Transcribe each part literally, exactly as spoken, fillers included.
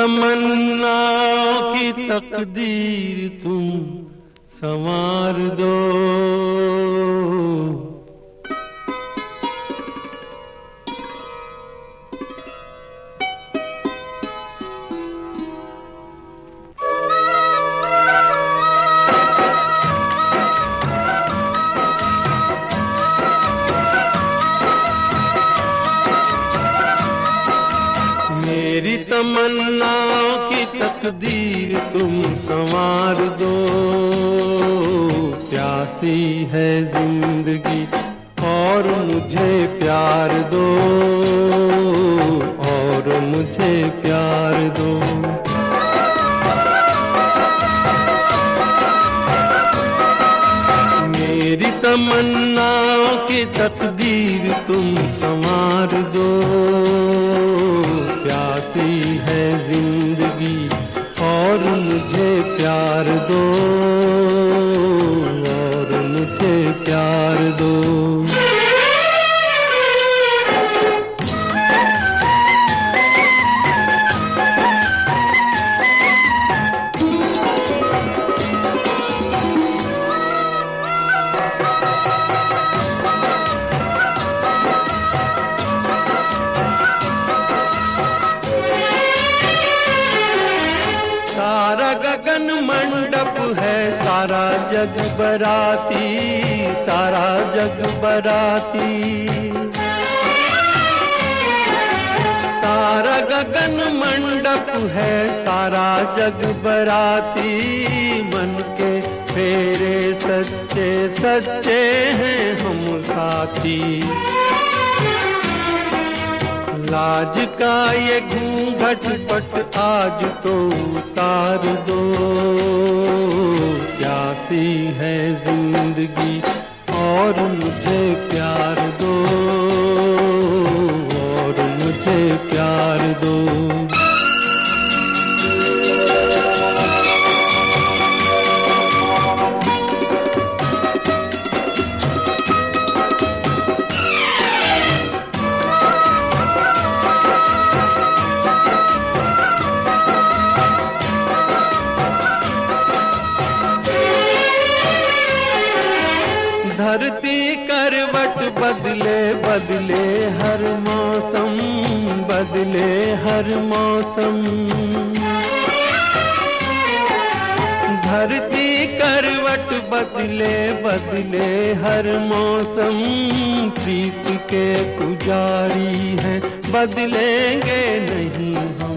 तमन्नाओं की तकदीर तुम संवार दो। मेरी तमन्नाओं की तकदीर तुम संवार दो। प्यासी है जिंदगी और मुझे प्यार दो, और मुझे प्यार दो। मेरी तमन्नाओं की तकदीर तुम संवार दो। प्यासी है जिंदगी और मुझे प्यार दो, और मुझे प्यार दो। सारा गगन मंडप है, सारा जग बराती, सारा जग बराती। सारा गगन मंडप है, सारा जग बराती। मन के फेरे सच्चे सच्चे हैं हम साथी। लाज का ये घूंघट पट आज तो उतार दो। प्यासी है जिंदगी और मुझे प्यार दो, और मुझे प्यार दो। धरती करवट बदले बदले हर मौसम, बदले हर मौसम। धरती करवट बदले बदले हर मौसम। प्रीत के पुजारी हैं, बदलेंगे नहीं हम।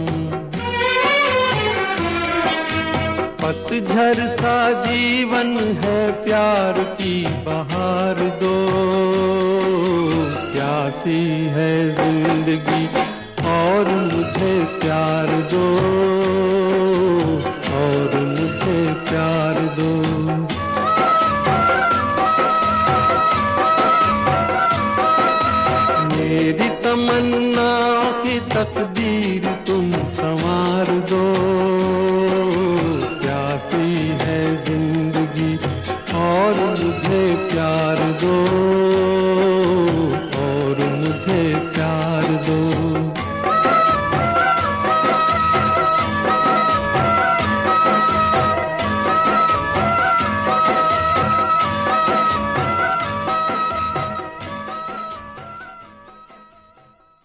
पतझर सा जीवन है, प्यार की बहार दो। प्यासी है जिंदगी और मुझे प्यार दो, और मुझे प्यार दो। मेरी तमन्नाओं की तकदीर तुम संवार दो। प्यासी है जिंदगी और मुझे प्यार दो, और मुझे प्यार दो।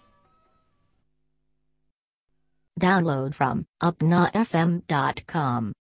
Download from upna f m dot com.